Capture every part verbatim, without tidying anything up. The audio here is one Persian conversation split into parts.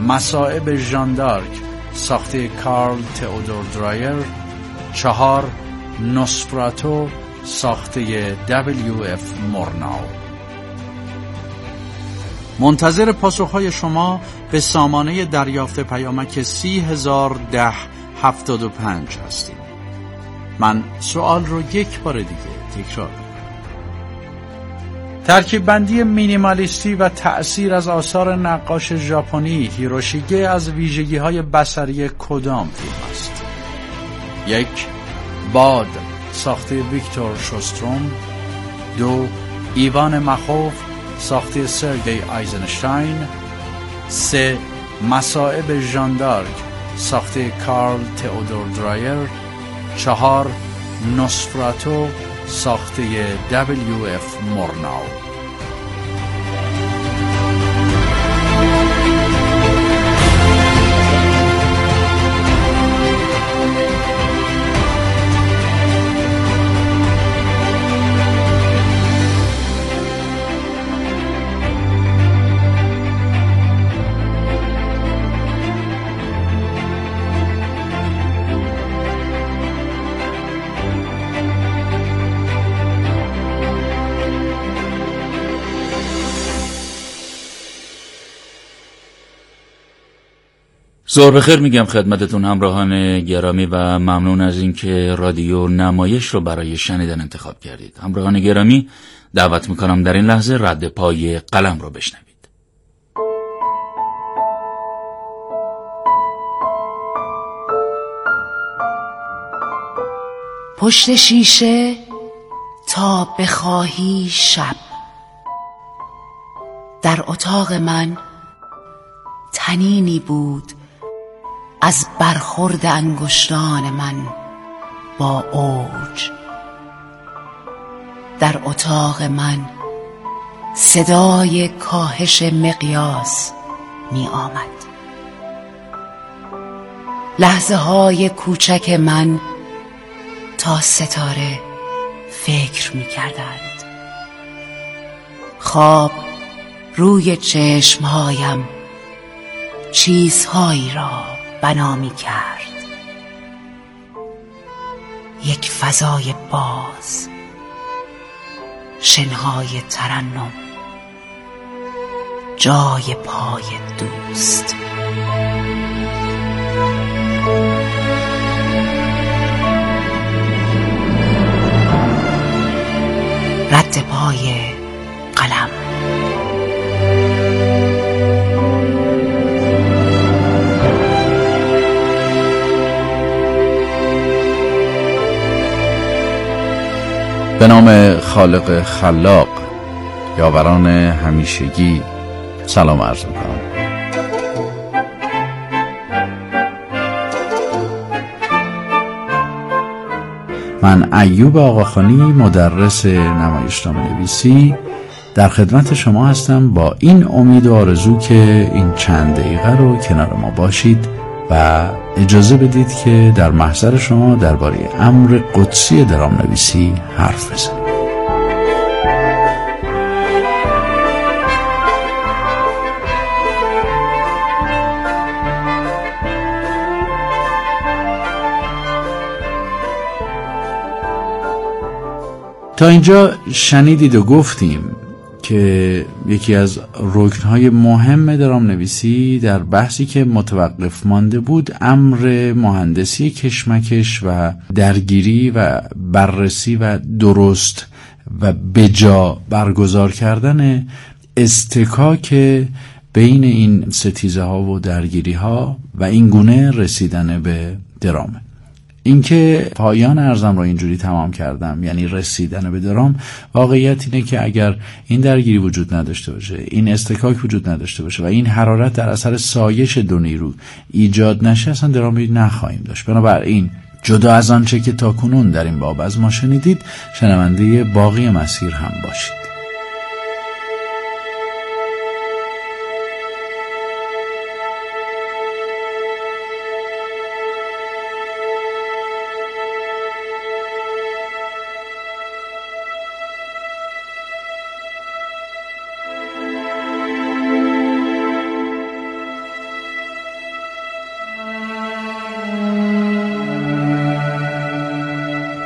مصائب ژان دارک ساخته کارل تئودور درایر. چهار، نوسفراتو ساخته دبلیو اف مورناو. منتظر پاسخهای شما به سامانه دریافت پیامک سی هزار ده هفتاد و پنج هستیم. من سوال رو یک بار دیگه تکرار می‌کنم. ترکیب بندی مینیمالیستی و تأثیر از آثار نقاش ژاپنی هیروشیگه از ویژگی‌های بصری کدام فیلم است؟ یک، باد ساخته ویکتور شوستروم. دو، ایوان مخوف ساخته سرگئی آیزنشتاین. سه، مصائب ژان دارک ساخته کارل تئودور درایر. چهار، نوسفراتو ساخته دبلیو اف مورناو. ظهر بخیر میگم خدمتتون همراهان گرامی و ممنون از اینکه رادیو نمایش رو برای شنیدن انتخاب کردید. همراهان گرامی، دعوت میکنم در این لحظه رد پای قلم رو بشنوید. پشت شیشه تا بخواهی شب، در اتاق من تنینی بود از برخورد انگشتان من با اوج. در اتاق من صدای کاهش مقیاس می آمد. لحظه های کوچک من تا ستاره فکر می کردند. خواب روی چشمهایم چیزهایی را بنا می کرد. یک فضای باز، شنهای ترنم، جای پای دوست. رد پای قلم. به نام خالق خلاق، یاوران همیشگی، سلام عرض میکنم. من ایوب آقاخانی، مدرس نمایشنامه نویسی، در خدمت شما هستم با این امید و آرزو که این چند دقیقه رو کنار ما باشید و اجازه بدید که در محضر شما درباره امر قدسی درام نویسی حرف بزنیم. تا اینجا شنیدید و گفتیم که یکی از رکن‌های مهم درام نویسی در بحثی که متوقف مانده بود امر مهندسی کشمکش و درگیری و بررسی و درست و بجا برگزار کردن استکاک بین این ستیزه ها و درگیری ها و این گونه رسیدن به درامه. اینکه پایان عرضم را اینجوری تمام کردم، یعنی رسیدن به درام، واقعیت اینه که اگر این درگیری وجود نداشته باشه، این استکاک وجود نداشته باشه و این حرارت در اثر سایش دو نیرو ایجاد نشه، اصلا درامی نخواهیم داشت. بنابراین جدا از آنچه که تاکنون در این باب از ما شنیدید، شنونده باقی مسیر هم باشید.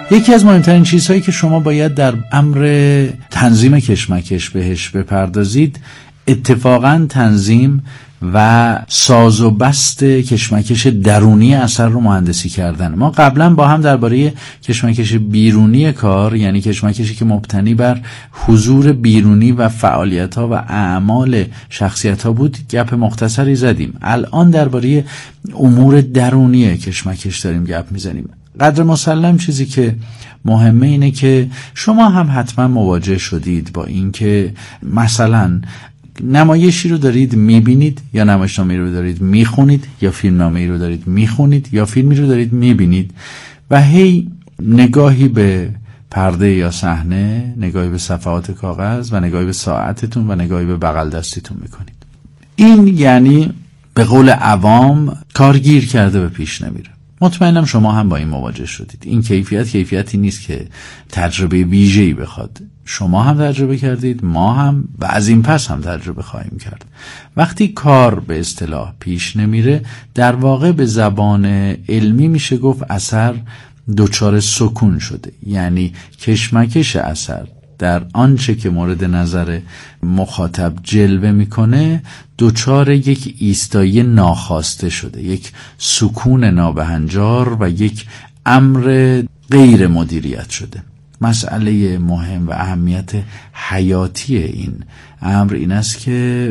یکی از مهمترین چیزهایی که شما باید در امر تنظیم کشمکش بهش بپردازید اتفاقاً تنظیم و ساز و بست کشمکش درونی اثر رو مهندسی کردن. ما قبلا با هم درباره کشمکش بیرونی کار، یعنی کشمکشی که مبتنی بر حضور بیرونی و فعالیت‌ها و اعمال شخصیت‌ها بود، گپ مختصری زدیم. الان درباره امور درونی کشمکش داریم گپ میزنیم. قدر مسلم چیزی که مهمه اینه که شما هم حتما مواجه شدید با این که مثلا نمایشی رو دارید میبینید یا نمایشنامه‌ای رو دارید میخونید یا فیلمنامه‌ای رو دارید میخونید یا فیلمی رو دارید میبینید و هی نگاهی به پرده یا صحنه، نگاهی به صفحات کاغذ و نگاهی به ساعتتون و نگاهی به بغل دستیتون میکنید. این یعنی به قول عوام کارگیر کرده به پیش نمیره. مطمئنم شما هم با این مواجه شدید. این کیفیت کیفیتی نیست که تجربه ویژه‌ای بخواد. شما هم تجربه کردید، ما هم و از این پس هم تجربه خواهیم کرد. وقتی کار به اصطلاح پیش نمیره، در واقع به زبان علمی میشه گفت اثر دچار سکون شده. یعنی کشمکش اثر در آنچه که مورد نظر مخاطب جلوه میکنه دچار یک ایستایی ناخواسته شده، یک سکون نابهنجار و یک امر غیر مدیریت شده. مسئله مهم و اهمیت حیاتی این امر این است که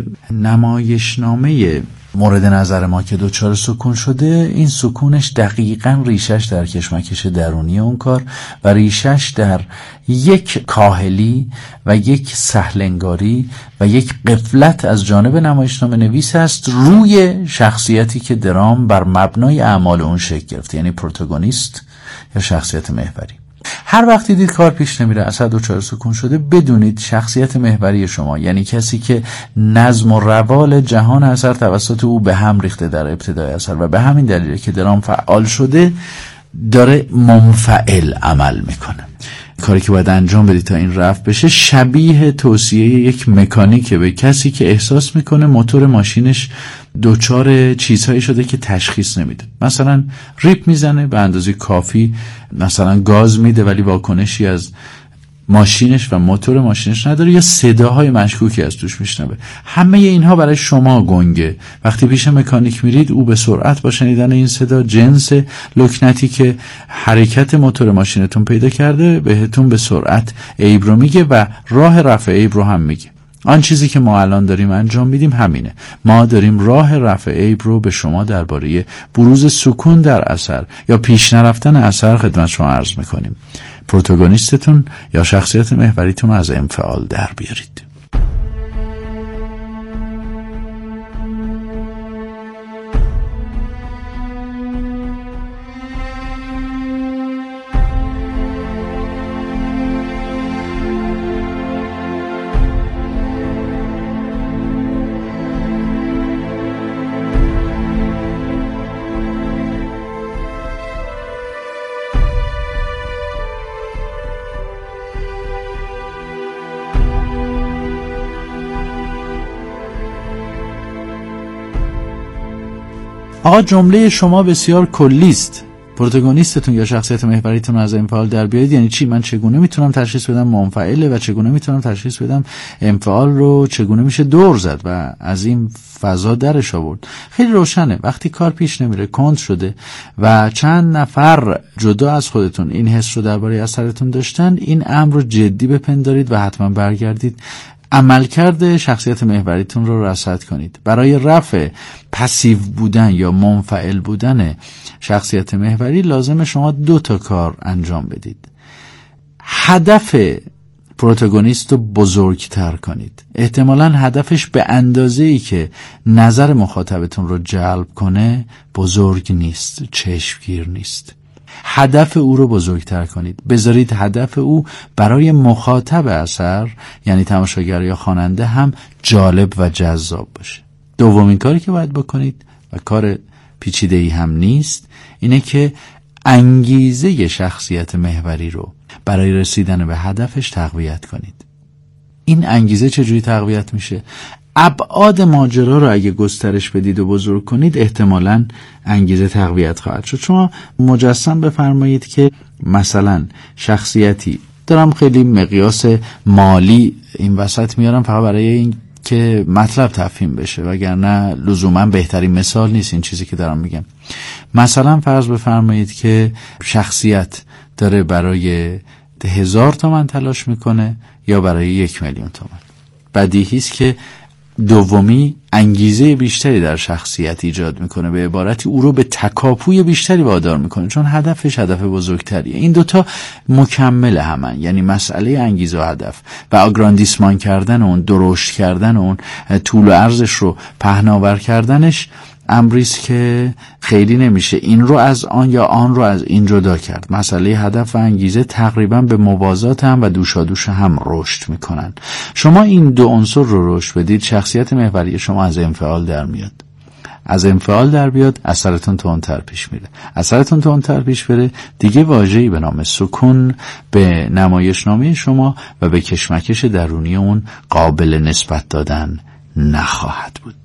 نمایشنامه مورد نظر ما که دچار سکون شده، این سکونش دقیقاً ریشش در کشمکش درونی اون کار و ریشش در یک کاهلی و یک سهلنگاری و یک غفلت از جانب نمایشنامه نویس است روی شخصیتی که درام بر مبنای اعمال اون شکل گرفته، یعنی پروتاگونیست یا شخصیت محوری. هر وقتی دید کار پیش نمیره، اثر دچار سکون شده، بدونید شخصیت محوری شما، یعنی کسی که نظم و روال جهان اثر توسط او به هم ریخته در ابتدای اثر و به همین دلیله که درام فعال شده، داره منفعل عمل میکنه. کاری که باید انجام بدید تا این رفع بشه شبیه توصیه یک مکانیکه به کسی که احساس میکنه موتور ماشینش دوچار چیزهایی شده که تشخیص نمیده. مثلا ریپ میزنه به اندازه کافی، مثلا گاز میده ولی واکنشی از ماشینش و موتور ماشینش نداره، یا صداهای مشکوکی از توش میشنوه. همه اینها برای شما گنگه. وقتی پیش مکانیک میرید، او به سرعت با شنیدن این صدا جنس لکنتی که حرکت موتور ماشینتون پیدا کرده بهتون به سرعت عیب رو میگه و راه رفع عیب رو هم میگه. آن چیزی که ما الان داریم انجام میدیم همینه. ما داریم راه رفع عیب رو به شما درباره بروز سکون در اثر یا پیش نرفتن اثر خدمت شما عرض میکنیم. پروتاگونیستتون یا شخصیت محوریتون از انفعال در بیارید. آقا جمله شما بسیار کلیست. پروتاگونیستتون یا شخصیت محوریتون از انفعال در بیارید یعنی چی؟ من چگونه میتونم تشخیص بدم منفعله و چگونه میتونم تشخیص بدم انفعال رو چگونه میشه دور زد و از این فضا درش آورد؟ خیلی روشنه. وقتی کار پیش نمیره، کند شده و چند نفر جدا از خودتون این حس رو درباره اثرتون داشتن، این امر رو جدی بپندارید و حتما برگردید عملکرد شخصیت محوریتون رو رصد کنید. برای رفع پسیو بودن یا منفعل بودن شخصیت محوری لازم شما دو تا کار انجام بدید. هدف پروتاگونیست رو بزرگتر کنید. احتمالاً هدفش به اندازه‌ای که نظر مخاطبتون رو جلب کنه بزرگ نیست، چشمگیر نیست. هدف او رو بزرگتر کنید. بذارید هدف او برای مخاطب اثر یعنی تماشاگر یا خواننده هم جالب و جذاب باشه. دومین کاری که باید بکنید و کار پیچیده‌ای هم نیست اینه که انگیزه شخصیت محوری رو برای رسیدن به هدفش تقویت کنید. این انگیزه چجوری تقویت میشه؟ ابعاد ماجرا رو اگه گسترش بدید و بزرگ کنید احتمالاً انگیزه تقویت خواهد شد. شما مجسم بفرمایید که مثلا شخصیتی، دارم خیلی مقیاس مالی این وسط میارم فقط برای این که مطلب تفهیم بشه، وگرنه لزوما بهترین مثال نیست این چیزی که دارم میگم. مثلا فرض بفرمایید که شخصیت داره برای هزار تومن تلاش میکنه یا برای یک میلیون تومن. بدیهی است که دومی انگیزه بیشتری در شخصیت ایجاد میکنه، به عبارتی او رو به تکاپوی بیشتری وادار میکنه، چون هدفش هدف بزرگتریه. این دوتا مکمل همن، یعنی مسئله انگیزه و هدف و آگراندیسمان کردن اون، درشت کردن اون، طول و عرضش رو پهناور کردنش امریست که خیلی نمیشه این رو از آن یا آن رو از این جدا کرد. مسئله هدف و انگیزه تقریبا به موازات هم و دوشادوش هم رشد میکنن. شما این دو عنصر رو رشد بدید، شخصیت محوری شما از انفعال در میاد. از انفعال در بیاد، اثرتون تندتر پیش میره. اثرتون تندتر پیش بره، دیگه واژه‌ای به نام سکون به نمایشنامه شما و به کشمکش درونی اون قابل نسبت دادن نخواهد بود.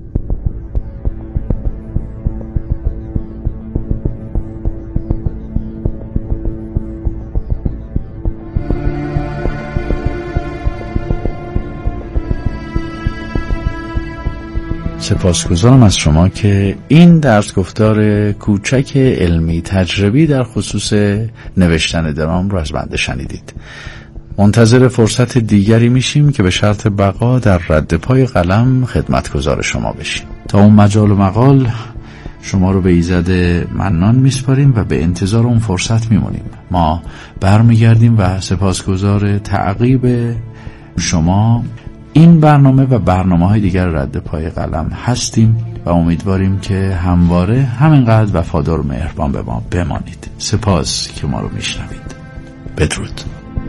سپاسگزارم از شما که این درس گفتار کوچک علمی تجربی در خصوص نوشتن درام رو از بنده شنیدید. منتظر فرصت دیگری میشیم که به شرط بقا در رد پای قلم خدمتگزار شما بشیم. تا اون مجال و مقال شما رو به ایزد منان میسپاریم و به انتظار اون فرصت میمونیم. ما برمیگردیم و سپاسگزار تعقیب شما این برنامه و برنامه‌های دیگر رد پای قلم هستیم و امیدواریم که همواره همینقدر وفادار و مهربان به ما بمانید. سپاس که ما رو میشنوید. بدرود.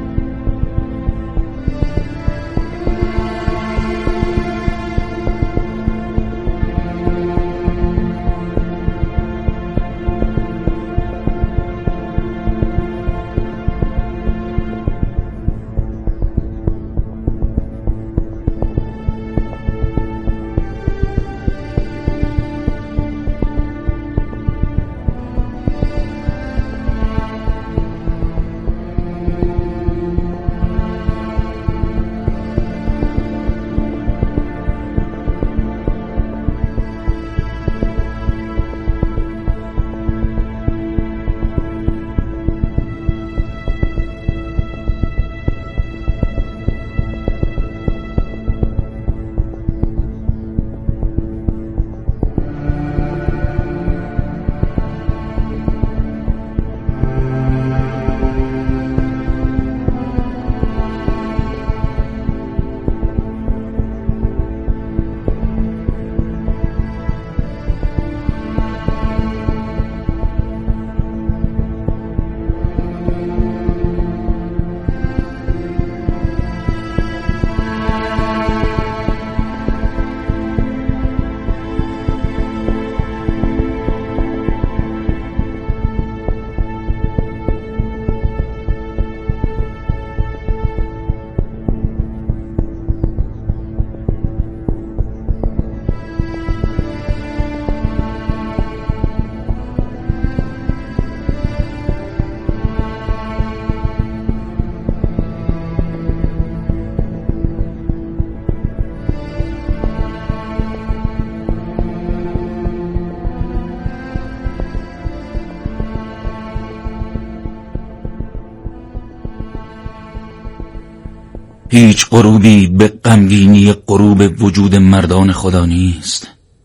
هیچ غروبی به غمگینی غروب وجود مردان خدا نیست.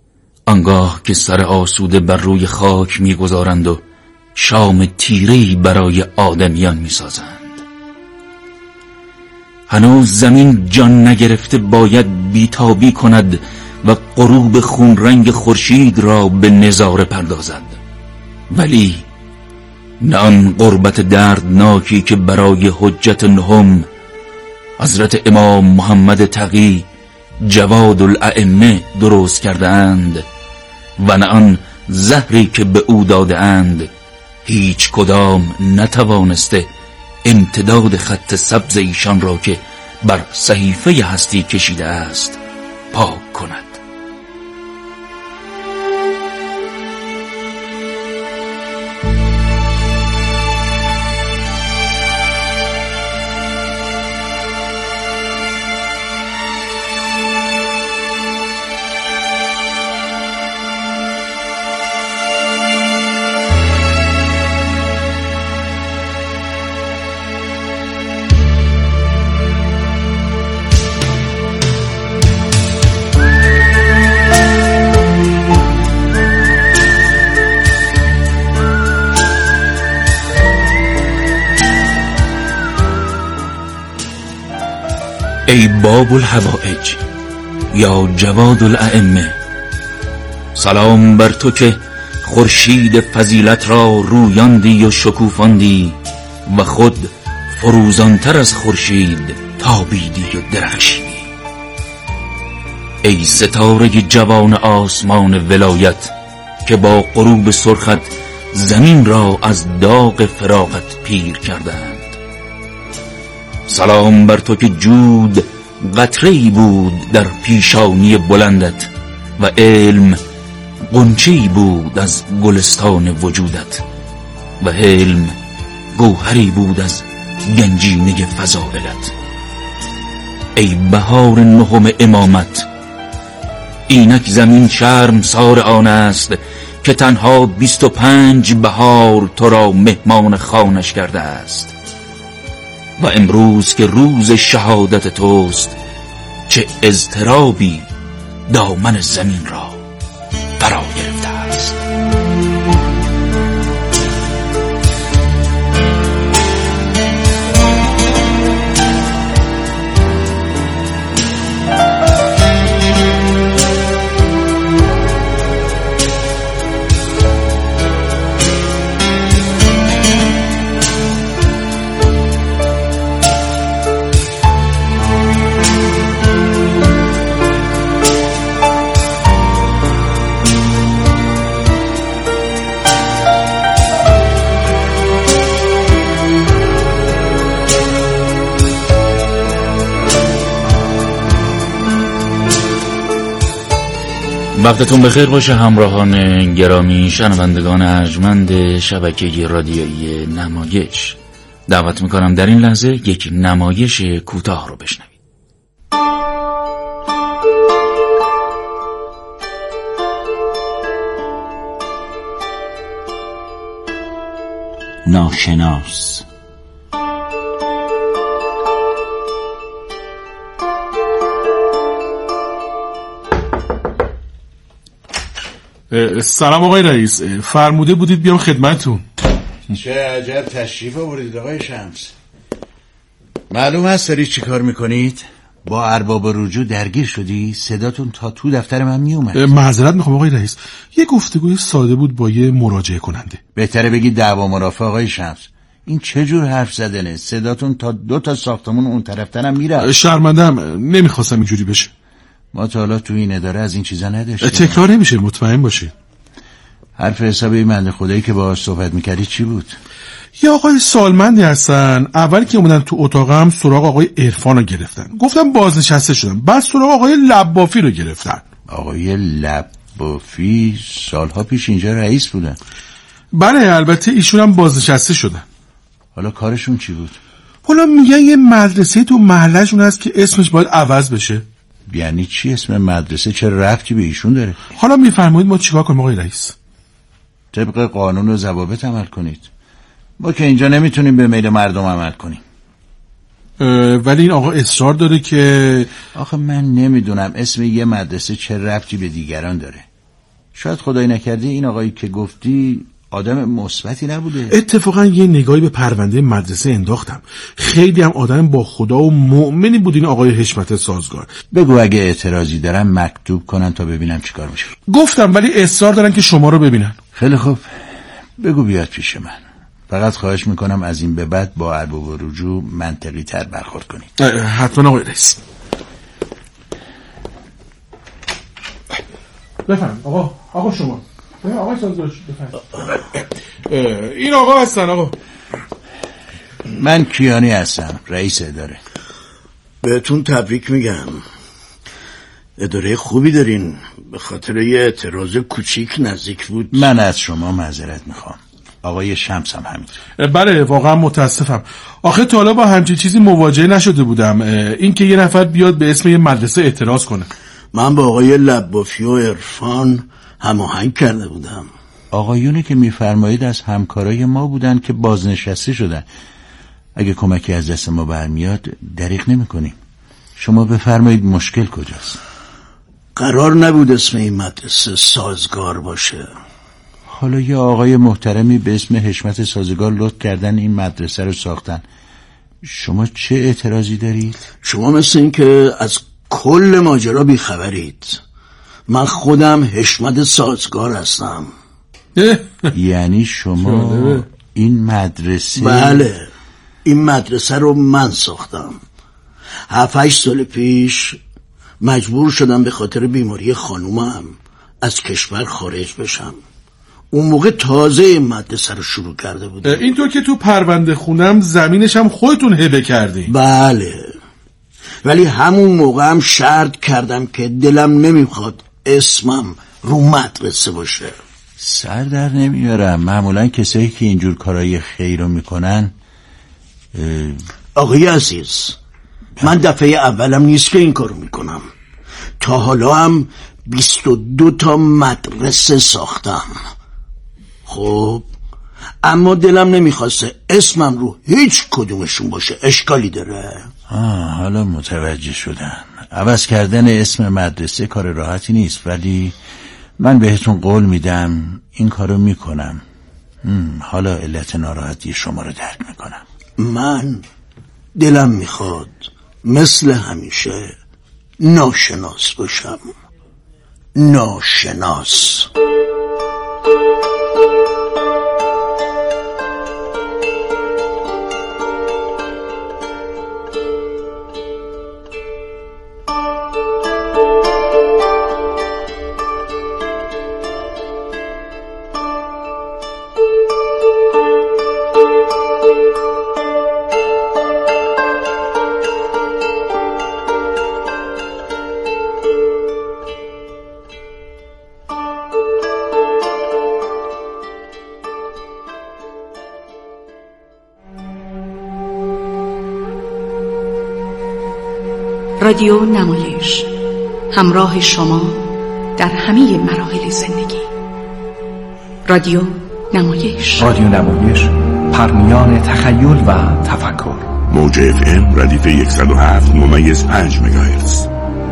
آنگاه که سر آسوده بر روی خاک میگذارند و شام تیره‌ای برای آدمیان میسازند. هنوز زمین جان نگرفته باید بیتابی کند و غروب خون رنگ خورشید را به نظاره پردازد، ولی نه آن غربت دردناکی که برای حجت نهم حضرت امام محمد تقی جواد الائمه درست کرده اند و نه آن زهری که به او داده اند هیچ کدام نتوانسته امتداد خط سبز ایشان را که بر صحیفه هستی کشیده است پاک کند. ای باب الحوائج یا جواد الائمه، سلام بر تو که خورشید فضیلت را رویاندی و شکوفاندی و خود فروزانتر از خورشید تابیدی و درخشیدی. ای ستاره جوان آسمان ولایت که با غروب سرخت زمین را از داغ فراقت پیر کردند. سلام بر تو که جود قطره‌ای بود در پیشانی بلندت و علم غنچه‌ای بود از گلستان وجودت و حلم گوهری بود از گنجینه فضائلت. ای بهار نهم امامت، اینک زمین شرمسار آن است که تنها بیست و پنج بهار تو را مهمان خانش کرده است و امروز که روز شهادت توست چه اضطرابی دامن زمین را فرا گرفته است. وقتتون بخیر باشه همراهان گرامی، شنوندگان ارجمند شبکه رادیویی نمایش. دعوت میکنم در این لحظه یک نمایش کوتاه رو بشنوید. ناشناس. سلام آقای رئیس، فرموده بودید بیام خدمتتون. چه عجب تشریف آوردید آقای شمس. معلوم است دارید چی کار میکنید؟ با ارباب رجوع درگیر شدی؟ صداتون تا تو دفتر من میومد. معذرت میخوام آقای رئیس، یه گفتگوی ساده بود با یه مراجعه کننده. بهتره بگید دعوا مرافعه آقای شمس. این چه جور حرف زدنه؟ صداتون تا دو تا ساختمون اون طرفترم میره. شرمندم، نمیخواستم اینجوری بشه. ما تا حالا تو این اداره از این چیزا نداشتیم. تکرار نمیشه، مطمئن باشید. حرف حساب این بنده خدایی که باهاش صحبت میکردی چی بود؟ یه آقای سالمندی هستن، اولی که اومدن تو اتاقم سراغ آقای عرفان رو گرفتن، گفتم بازنشسته شدم. بعد سراغ آقای لبافی رو گرفتن. آقای لبافی سالها پیش اینجا رئیس بودن. بله البته ایشون هم بازنشسته شدن. حالا کارشون چی بود؟ حالا میگن یه مدرسه تو محلهشون هست که اسمش باید عوض بشه. یعنی چی اسم مدرسه؟ چه ربطی به ایشون داره؟ حالا میفرمایید ما چیکار کنیم آقای رئیس؟ طبق قانون و ضوابط عمل کنید. ما که اینجا نمیتونیم به میل مردم عمل کنیم. ولی این آقا اصرار داره که آخه من نمیدونم اسم یه مدرسه چه ربطی به دیگران داره. شاید خدای نکرده این آقایی که گفتی آدم مثبتی نبوده. اتفاقا یه نگاهی به پرونده مدرسه انداختم، خیلی هم آدم با خدا و مؤمنی بود این آقای حشمت سازگار. بگو اگه اعتراضی دارن مکتوب کنن تا ببینم چیکار میشه. گفتم ولی اصرار دارن که شما رو ببینن. خیلی خوب، بگو بیاد پیش من. فقط خواهش میکنم از این به بعد با ارباب و رجوع منطقی تر برخورد کنید. حتما آقای رئیس. بفهم آقا. آقا شما آقای سازگار بفهم. این آقا هستن. آقا من کیانی هستم، رئیس اداره. بهتون تبریک میگم. اداره خوبی دارین. به خاطر یه اعتراض کوچیک نزدیک بود. من از شما معذرت میخوام. آقای شمس هم همینطور. بله واقعا متاسفم. آخه تا حالا با همچین چیزی مواجه نشده بودم، این که یه نفر بیاد به اسم یه مدرسه اعتراض کنه. من با آقای لبافی و عرفان هماهنگ کرده بودم. آقایونی که میفرمایید از همکارای ما بودن که بازنشسته شدن. اگه کمکی از دست ما برمیاد دریغ نمی کنیم. شما بفرمایید مشکل کجاست؟ قرار نبود اسم این مدرسه سازگار باشه. حالا یه آقای محترمی به اسم حشمت سازگار لطف کردن این مدرسه رو ساختن. شما چه اعتراضی دارید؟ شما مثل این که از کل ماجرا بیخبرید. من خودم حشمت سازگار هستم. یعنی شما این مدرسه؟ بله، این مدرسه رو من ساختم. هفت هشت سال پیش مجبور شدم به خاطر بیماری خانومم از کشور خارج بشم. اون موقع تازه این مدرسه رو شروع کرده بودم. اینطور که تو پرونده خونم زمینش هم خودتون هبه کردی؟ بله، ولی همون موقع هم شرط کردم که دلم نمیخواد اسمم رو مدرسه باشه. سر در نمیارم. معمولا کسایی که اینجور کارهای خیر رو میکنن اه... آقای عزیز، من دفعه اولم نیست که این کارو میکنم. تا حالا هم بیست و دو تا مدرسه ساختم. خب اما دلم نمیخواسته اسمم رو هیچ کدومشون باشه. اشکالی داره؟ آه حالا متوجه شدم. عوض کردن اسم مدرسه کار راحتی نیست، ولی من بهتون قول میدم این کارو میکنم. حالا علت ناراحتی شما رو درک میکنم. من دلم میخواد مثل همیشه ناشناس باشم. ناشناس. رادیو نمایش، همراه شما در همه مراحل زندگی. رادیو نمایش. رادیو نمایش، پرمیان تخیل و تفکر. موج اف ام ردیف صد و هفت ممیز پنج مگاهرتز.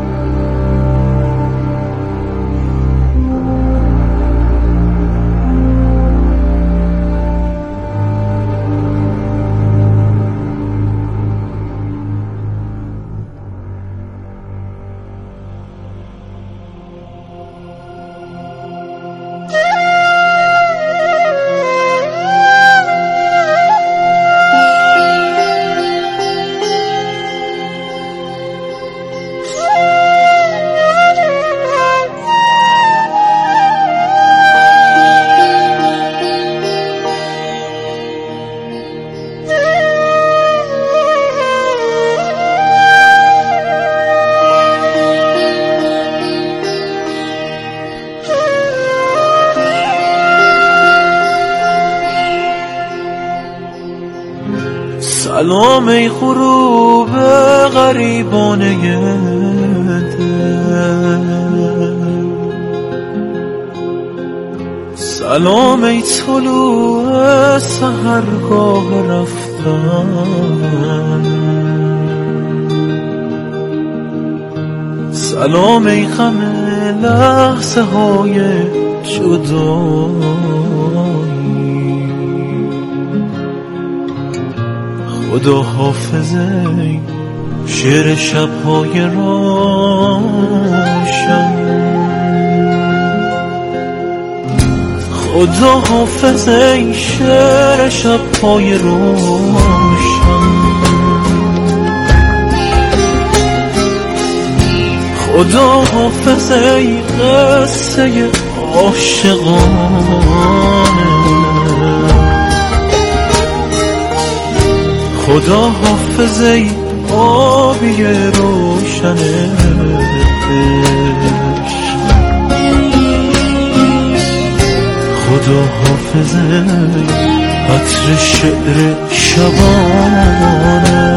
سلام ای غروب غریبانه دل، سلام ای طلوع سحرگاه رفتن، سلام ای غم لحظه های جدایی، خدا حافظه شعر شب‌های روشن، خدا حافظه شعر شب‌های روشن، خدا حافظه قصه عاشقانه، خدا حافظه آبی روشن خدا حافظه عطر شعر شبانه.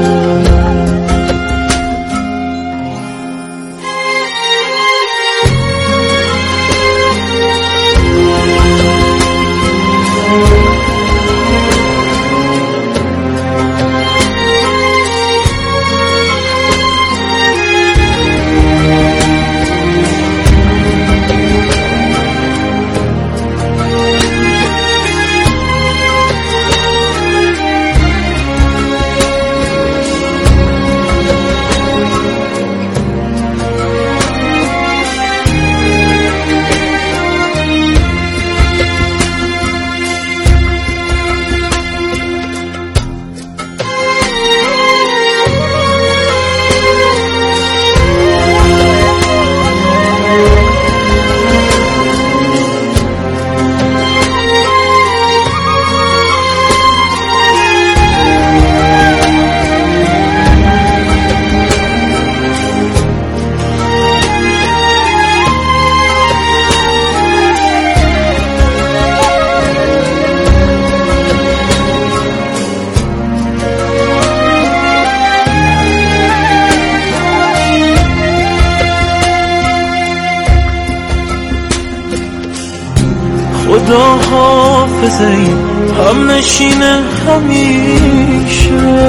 خدا حافظه هم نشین همیشه،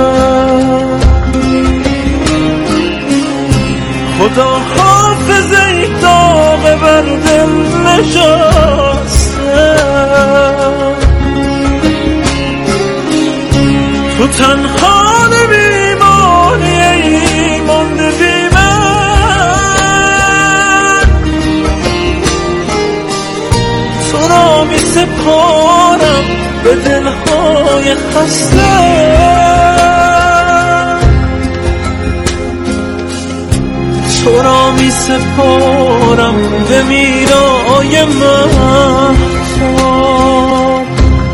خدا حافظه داغ بر دل نشسته، تو تنها نمیمانی ای مانده بی من، تو را می سپارم به دلهای خسته، تو را می سپارم به میرای مهتاب،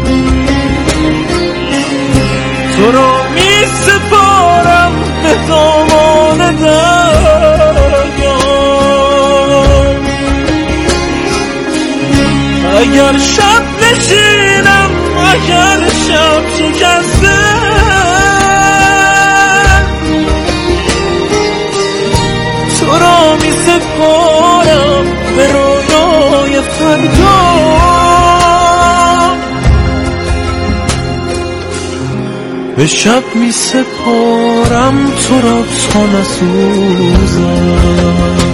تو را می سپارم به دامان دریا، اگر شب نشینم اگر شب شکسته، تو را می سپارم به رویای فردا، به شب می سپارم تو را تا نسوزم،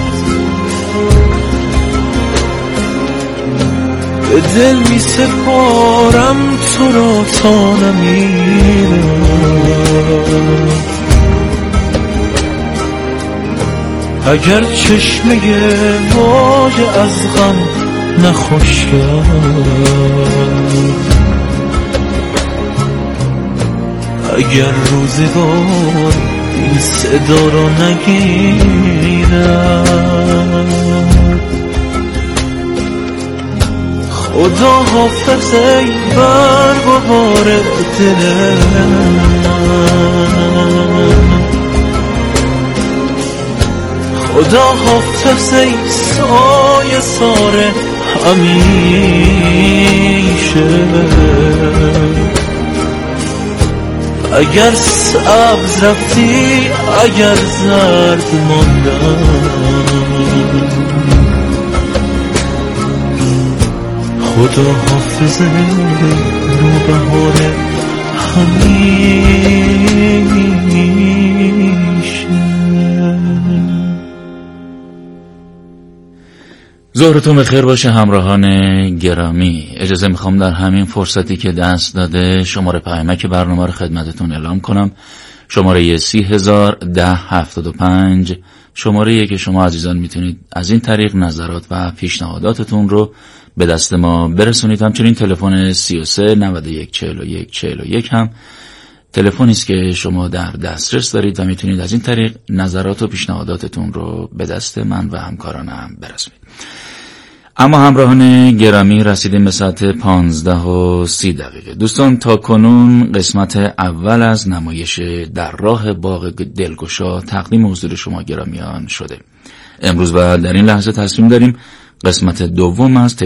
به دل می سپارم تو را تا نمیرم، اگر چشمه موج از غم نخوش کرد، اگر روزگار این صدا را نگیرد، خدا حافظ ای بر بهار دل من، خدا حافظ ای سایه سار همیشه، اگر سبز رفتی اگر زرد ماندم، خدا حافظ رو بهار همیشه. ظهرتون بخیر باشه همراهان گرامی. اجازه میخوام در همین فرصتی که دست داده شماره پیامک برنامه رو خدمتتون اعلام کنم. شماره سی هزار ده هفتاد و پنج شماره که شما عزیزان میتونید از این طریق نظرات و پیشنهاداتتون رو به دست ما برسونید. همچنین تلفن سی و سه نود و یک چهل و یک چهل و یک هم تلفنی است که شما در دسترس دارید و میتونید از این طریق نظرات و پیشنهاداتتون رو به دست من و همکارانم برسونید. اما همراهان گرامی رسیدیم به ساعت پانزده و سی دقیقه. دوستان تا کنون قسمت اول از نمایش در راه باغ دلگشا تقدیم حضور شما گرامیان شده. امروز و در این لحظه تصمیم داریم قسمت دوم از